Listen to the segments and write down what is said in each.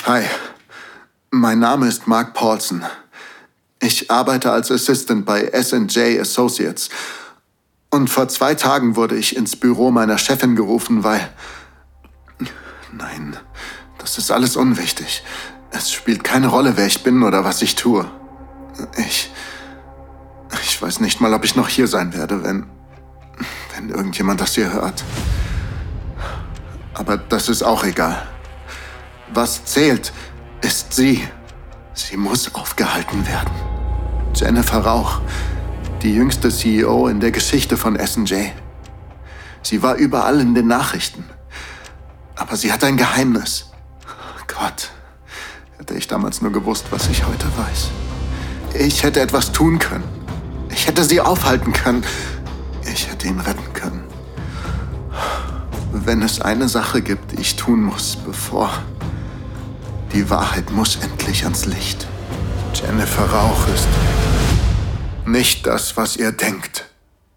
Hi, mein Name ist Mark Paulson. Ich arbeite als Assistant bei S&J Associates. Und vor 2 Tagen wurde ich ins Büro meiner Chefin gerufen, weil... Nein, das ist alles unwichtig. Es spielt keine Rolle, wer ich bin oder was ich tue. Ich weiß nicht mal, ob ich noch hier sein werde, wenn irgendjemand das hier hört. Aber das ist auch egal. Was zählt, ist sie. Sie muss aufgehalten werden. Jennifer Rauch, die jüngste CEO in der Geschichte von S&J. Sie war überall in den Nachrichten. Aber sie hat ein Geheimnis. Gott, hätte ich damals nur gewusst, was ich heute weiß. Ich hätte etwas tun können. Ich hätte sie aufhalten können. Ich hätte ihn retten können. Wenn es eine Sache gibt, die ich tun muss, bevor... Die Wahrheit muss endlich ans Licht. Jennifer Rauch ist nicht das, was ihr denkt.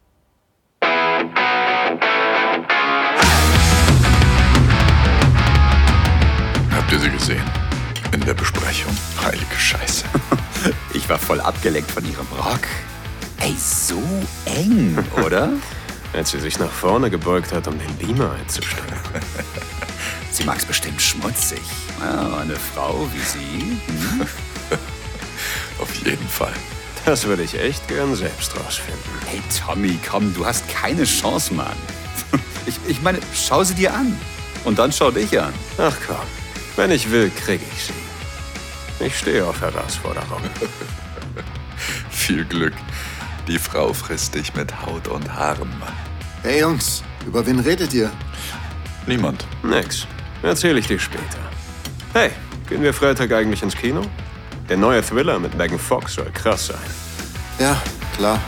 Habt ihr sie gesehen? In der Besprechung. Heilige Scheiße. Ich war voll abgelenkt von ihrem Rock. Ey, so eng, oder? Als sie sich nach vorne gebeugt hat, um den Beamer einzustellen. Sie mag's bestimmt schmutzig. Ja, eine Frau wie Sie. Hm? Auf jeden Fall. Das würde ich echt gern selbst rausfinden. Hey Tommy, komm, du hast keine Chance, Mann. Ich meine, schau sie dir an. Und dann schau dich an. Ach komm, wenn ich will, kriege ich sie. Ich stehe auf Herausforderungen. Viel Glück. Die Frau frisst dich mit Haut und Haaren, Mann. Hey Jungs, über wen redet ihr? Niemand. Nix. Erzähle ich dir später. Hey, gehen wir Freitag eigentlich ins Kino? Der neue Thriller mit Megan Fox soll krass sein. Ja, klar.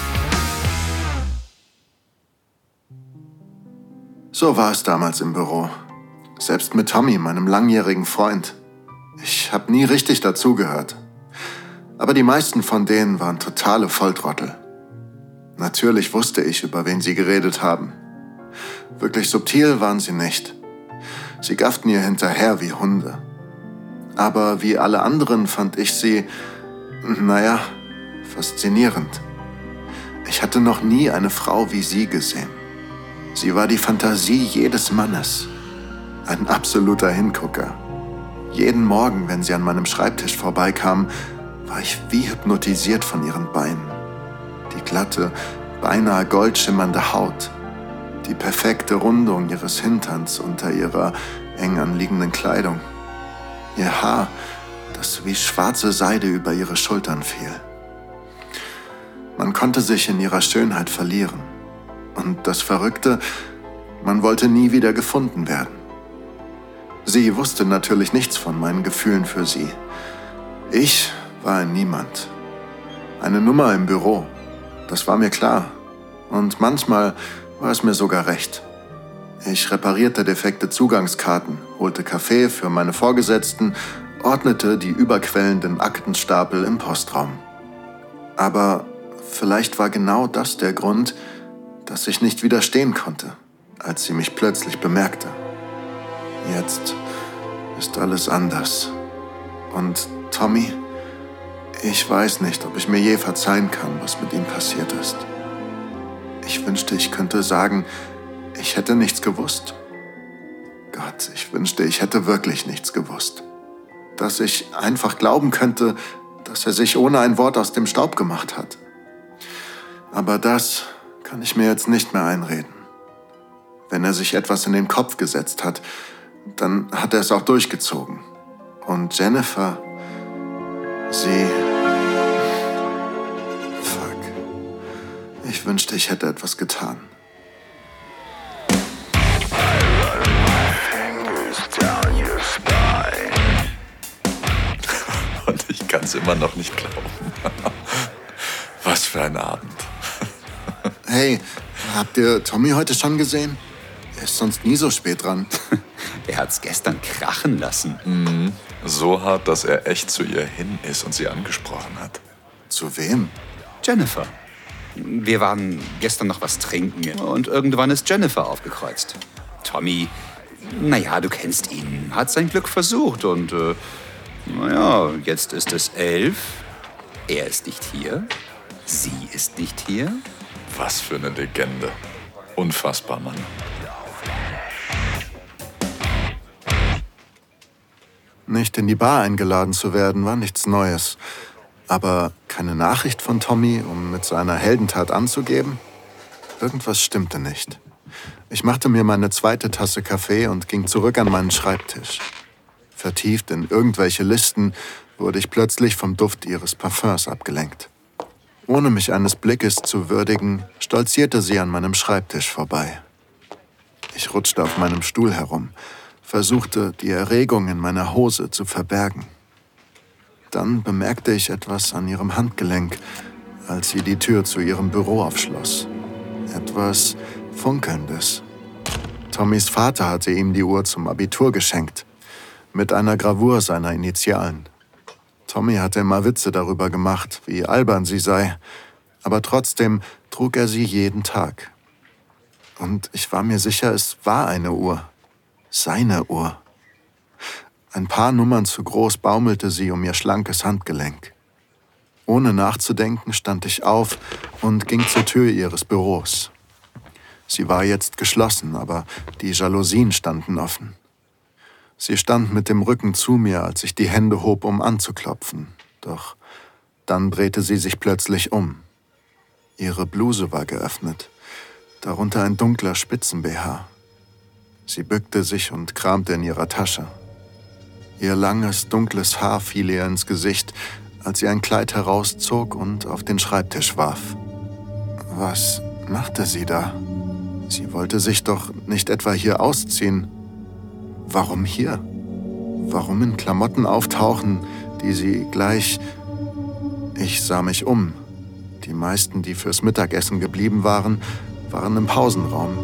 So war es damals im Büro. Selbst mit Tommy, meinem langjährigen Freund. Ich habe nie richtig dazugehört. Aber die meisten von denen waren totale Volltrottel. Natürlich wusste ich, über wen sie geredet haben. Wirklich subtil waren sie nicht. Sie gafften ihr hinterher wie Hunde. Aber wie alle anderen fand ich sie, faszinierend. Ich hatte noch nie eine Frau wie sie gesehen. Sie war die Fantasie jedes Mannes. Ein absoluter Hingucker. Jeden Morgen, wenn sie an meinem Schreibtisch vorbeikam, war ich wie hypnotisiert von ihren Beinen. Die glatte, beinahe goldschimmernde Haut. Die perfekte Rundung ihres Hinterns unter ihrer eng anliegenden Kleidung. Ihr Haar, das wie schwarze Seide über ihre Schultern fiel. Man konnte sich in ihrer Schönheit verlieren. Und das Verrückte, man wollte nie wieder gefunden werden. Sie wusste natürlich nichts von meinen Gefühlen für sie. Ich war ein Niemand. Eine Nummer im Büro. Das war mir klar. Und manchmal war es mir sogar recht. Ich reparierte defekte Zugangskarten, holte Kaffee für meine Vorgesetzten, ordnete die überquellenden Aktenstapel im Postraum. Aber vielleicht war genau das der Grund, dass ich nicht widerstehen konnte, als sie mich plötzlich bemerkte. Jetzt ist alles anders. Und Tommy, ich weiß nicht, ob ich mir je verzeihen kann, was mit ihm passiert ist. Ich wünschte, ich könnte sagen, ich hätte nichts gewusst. Gott, ich wünschte, ich hätte wirklich nichts gewusst. Dass ich einfach glauben könnte, dass er sich ohne ein Wort aus dem Staub gemacht hat. Aber das kann ich mir jetzt nicht mehr einreden. Wenn er sich etwas in den Kopf gesetzt hat, dann hat er es auch durchgezogen. Und Jennifer, sie... Fuck. Ich wünschte, ich hätte etwas getan. Und ich kann es immer noch nicht glauben. Was für ein Abend. Hey, habt ihr Tommy heute schon gesehen? Er ist sonst nie so spät dran. Er hat's gestern krachen lassen. So hart, dass er echt zu ihr hin ist und sie angesprochen hat. Zu wem? Jennifer. Wir waren gestern noch was trinken und irgendwann ist Jennifer aufgekreuzt. Tommy, Naja, du kennst ihn. Hat sein Glück versucht und, jetzt ist es 11. Er ist nicht hier. Sie ist nicht hier. Was für eine Legende. Unfassbar, Mann. Nicht in die Bar eingeladen zu werden, war nichts Neues. Aber keine Nachricht von Tommy, um mit seiner Heldentat anzugeben? Irgendwas stimmte nicht. Ich machte mir meine zweite Tasse Kaffee und ging zurück an meinen Schreibtisch. Vertieft in irgendwelche Listen wurde ich plötzlich vom Duft ihres Parfüms abgelenkt. Ohne mich eines Blickes zu würdigen, stolzierte sie an meinem Schreibtisch vorbei. Ich rutschte auf meinem Stuhl herum, versuchte, die Erregung in meiner Hose zu verbergen. Dann bemerkte ich etwas an ihrem Handgelenk, als sie die Tür zu ihrem Büro aufschloss. Etwas Funkelndes. Tommys Vater hatte ihm die Uhr zum Abitur geschenkt, mit einer Gravur seiner Initialen. Tommy hatte immer Witze darüber gemacht, wie albern sie sei, aber trotzdem trug er sie jeden Tag. Und ich war mir sicher, es war eine Uhr. Seine Uhr. Ein paar Nummern zu groß baumelte sie um ihr schlankes Handgelenk. Ohne nachzudenken stand ich auf und ging zur Tür ihres Büros. Sie war jetzt geschlossen, aber die Jalousien standen offen. Sie stand mit dem Rücken zu mir, als ich die Hände hob, um anzuklopfen. Doch dann drehte sie sich plötzlich um. Ihre Bluse war geöffnet, darunter ein dunkler Spitzen-BH. Sie bückte sich und kramte in ihrer Tasche. Ihr langes, dunkles Haar fiel ihr ins Gesicht, als sie ein Kleid herauszog und auf den Schreibtisch warf. Was machte sie da? Sie wollte sich doch nicht etwa hier ausziehen. Warum hier? Warum in Klamotten auftauchen, die sie gleich... Ich sah mich um. Die meisten, die fürs Mittagessen geblieben waren, waren im Pausenraum.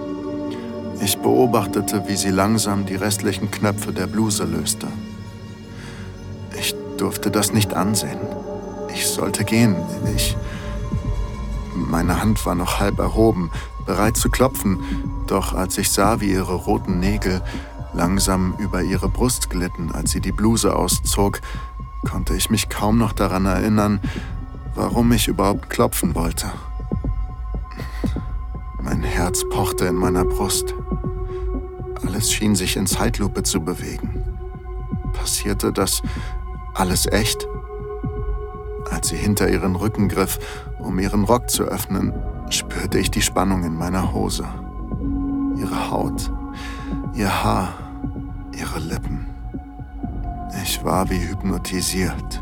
Ich beobachtete, wie sie langsam die restlichen Knöpfe der Bluse löste. Ich durfte das nicht ansehen. Ich sollte gehen. Meine Hand war noch halb erhoben, bereit zu klopfen, doch als ich sah, wie ihre roten Nägel langsam über ihre Brust glitten, als sie die Bluse auszog, konnte ich mich kaum noch daran erinnern, warum ich überhaupt klopfen wollte. Mein Herz pochte in meiner Brust. Alles schien sich in Zeitlupe zu bewegen. Passierte das alles echt? Als sie hinter ihren Rücken griff, um ihren Rock zu öffnen, spürte ich die Spannung in meiner Hose. Ihre Haut, ihr Haar, ihre Lippen. Ich war wie hypnotisiert.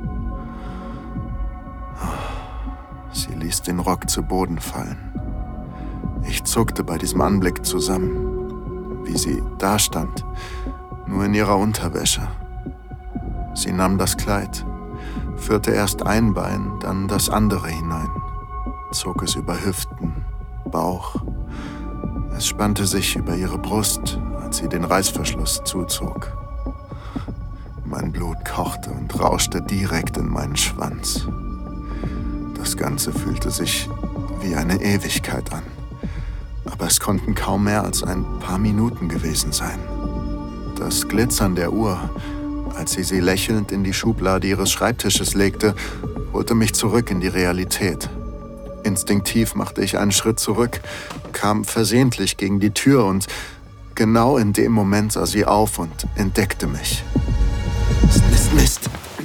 Sie ließ den Rock zu Boden fallen. Ich zuckte bei diesem Anblick zusammen, wie sie dastand, nur in ihrer Unterwäsche. Sie nahm das Kleid, führte erst ein Bein, dann das andere hinein, zog es über Hüften, Bauch. Es spannte sich über ihre Brust, als sie den Reißverschluss zuzog. Mein Blut kochte und rauschte direkt in meinen Schwanz. Das Ganze fühlte sich wie eine Ewigkeit an. Aber es konnten kaum mehr als ein paar Minuten gewesen sein. Das Glitzern der Uhr, als sie lächelnd in die Schublade ihres Schreibtisches legte, holte mich zurück in die Realität. Instinktiv machte ich einen Schritt zurück, kam versehentlich gegen die Tür und genau in dem Moment sah sie auf und entdeckte mich. Mist.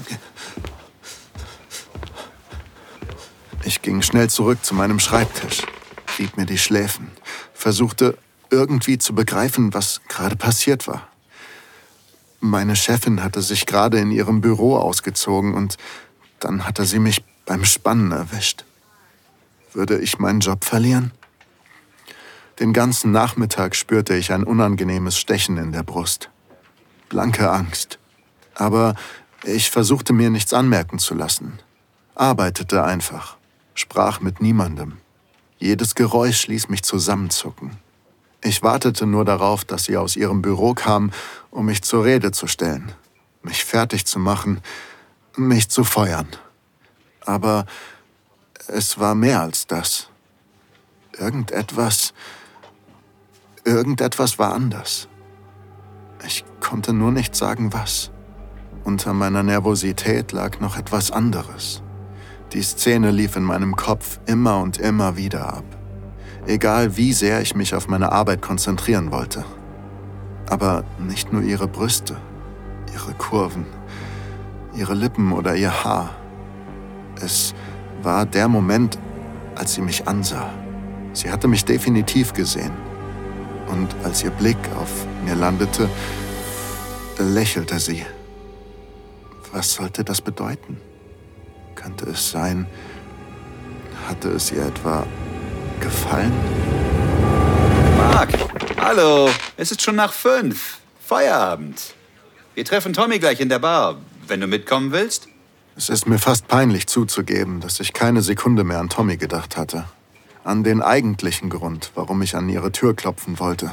Ich ging schnell zurück zu meinem Schreibtisch, rieb mir die Schläfen, versuchte irgendwie zu begreifen, was gerade passiert war. Meine Chefin hatte sich gerade in ihrem Büro ausgezogen und dann hatte sie mich beim Spannen erwischt. Würde ich meinen Job verlieren? Den ganzen Nachmittag spürte ich ein unangenehmes Stechen in der Brust. Blanke Angst. Aber ich versuchte mir nichts anmerken zu lassen. Arbeitete einfach. Sprach mit niemandem. Jedes Geräusch ließ mich zusammenzucken. Ich wartete nur darauf, dass sie aus ihrem Büro kam, um mich zur Rede zu stellen, mich fertig zu machen, mich zu feuern. Aber es war mehr als das. Irgendetwas war anders. konnte nur nicht sagen, was. Unter meiner Nervosität lag noch etwas anderes. Die Szene lief in meinem Kopf immer und immer wieder ab. Egal wie sehr ich mich auf meine Arbeit konzentrieren wollte. Aber nicht nur ihre Brüste, ihre Kurven, ihre Lippen oder ihr Haar. Es war der Moment, als sie mich ansah. Sie hatte mich definitiv gesehen. Und als ihr Blick auf mir landete, lächelte sie. Was sollte das bedeuten? Könnte es sein, hatte es ihr etwa gefallen? Mark, hallo, es ist schon nach 5. Feierabend. Wir treffen Tommy gleich in der Bar, wenn du mitkommen willst. Es ist mir fast peinlich zuzugeben, dass ich keine Sekunde mehr an Tommy gedacht hatte. An den eigentlichen Grund, warum ich an ihre Tür klopfen wollte.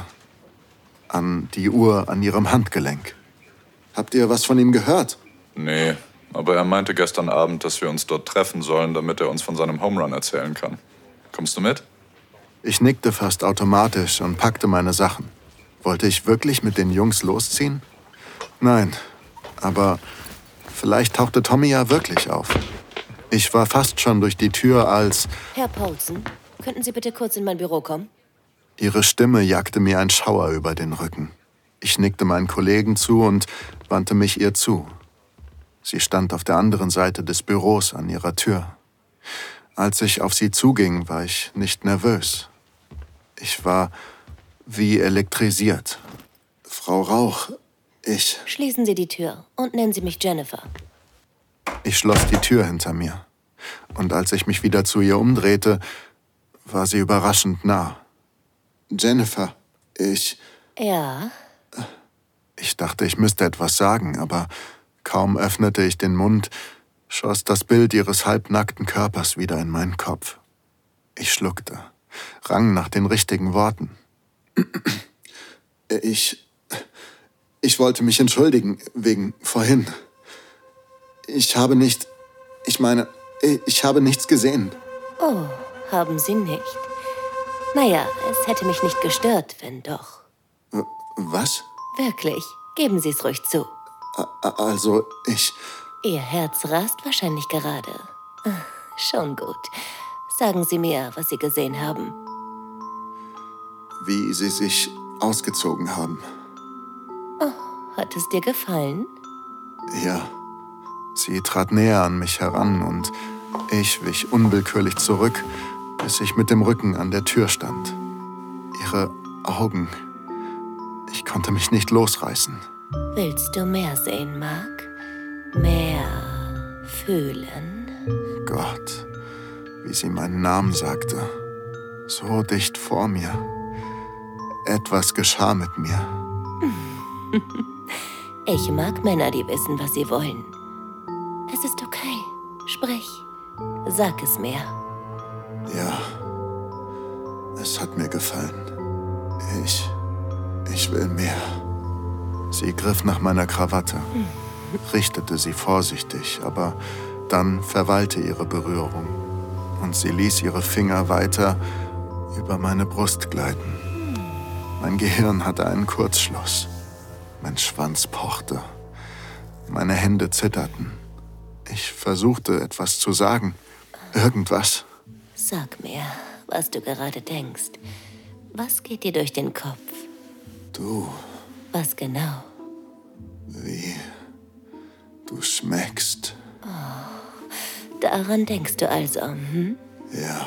An die Uhr an ihrem Handgelenk. Habt ihr was von ihm gehört? Nee, aber er meinte gestern Abend, dass wir uns dort treffen sollen, damit er uns von seinem Homerun erzählen kann. Kommst du mit? Ich nickte fast automatisch und packte meine Sachen. Wollte ich wirklich mit den Jungs losziehen? Nein, aber vielleicht tauchte Tommy ja wirklich auf. Ich war fast schon durch die Tür, als... Herr Paulsen, könnten Sie bitte kurz in mein Büro kommen? Ihre Stimme jagte mir ein Schauer über den Rücken. Ich nickte meinen Kollegen zu und wandte mich ihr zu. Sie stand auf der anderen Seite des Büros an ihrer Tür. Als ich auf sie zuging, war ich nicht nervös. Ich war wie elektrisiert. Frau Rauch, ich... Schließen Sie die Tür und nennen Sie mich Jennifer. Ich schloss die Tür hinter mir. Und als ich mich wieder zu ihr umdrehte, war sie überraschend nah. Jennifer, Ja? Ich dachte, ich müsste etwas sagen, aber kaum öffnete ich den Mund, schoss das Bild ihres halbnackten Körpers wieder in meinen Kopf. Ich schluckte, rang nach den richtigen Worten. Ich wollte mich entschuldigen wegen vorhin. Ich habe nichts gesehen. Oh, haben Sie nicht? Naja, es hätte mich nicht gestört, wenn doch. Was? Wirklich, geben Sie es ruhig zu. Also, Ihr Herz rast wahrscheinlich gerade. Schon gut. Sagen Sie mir, was Sie gesehen haben. Wie Sie sich ausgezogen haben. Hat es dir gefallen? Ja. Sie trat näher an mich heran und ich wich unwillkürlich zurück, bis ich mit dem Rücken an der Tür stand. Ihre Augen. Ich konnte mich nicht losreißen. Willst du mehr sehen, Mark? Mehr fühlen? Gott, wie sie meinen Namen sagte. So dicht vor mir. Etwas geschah mit mir. Ich mag Männer, die wissen, was sie wollen. Es ist okay. Sprich. Sag es mir. Ja, es hat mir gefallen. Ich will mehr. Sie griff nach meiner Krawatte, richtete sie vorsichtig, aber dann verweilte ihre Berührung und sie ließ ihre Finger weiter über meine Brust gleiten. Mein Gehirn hatte einen Kurzschluss. Mein Schwanz pochte. Meine Hände zitterten. Ich versuchte, etwas zu sagen. Irgendwas. Sag mir, was du gerade denkst. Was geht dir durch den Kopf? Du, Was genau? wie du schmeckst. Daran denkst du also, hm? Ja,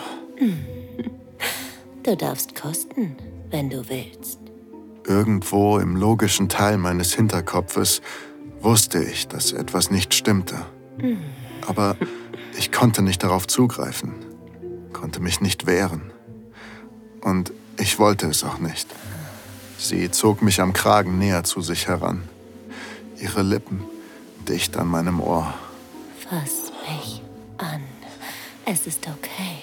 Du darfst kosten, wenn du willst. irgendwo im logischen Teil meines Hinterkopfes wusste ich, dass etwas nicht stimmte. Aber ich konnte nicht darauf zugreifen, konnte mich nicht wehren. Und ich wollte es auch nicht. Sie zog mich am Kragen näher zu sich heran. Ihre Lippen dicht an meinem Ohr. Fass mich an. Es ist okay.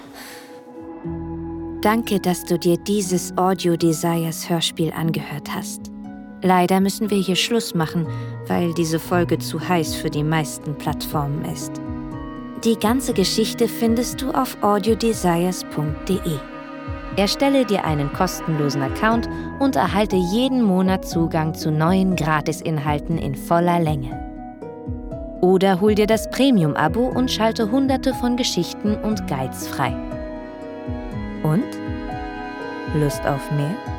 Danke, dass du dir dieses Audio Desires Hörspiel angehört hast. Leider müssen wir hier Schluss machen, weil diese Folge zu heiß für die meisten Plattformen ist. Die ganze Geschichte findest du auf audiodesires.de. Erstelle dir einen kostenlosen Account und erhalte jeden Monat Zugang zu neuen Gratisinhalten in voller Länge. Oder hol dir das Premium-Abo und schalte Hunderte von Geschichten und Guides frei. Und? Lust auf mehr?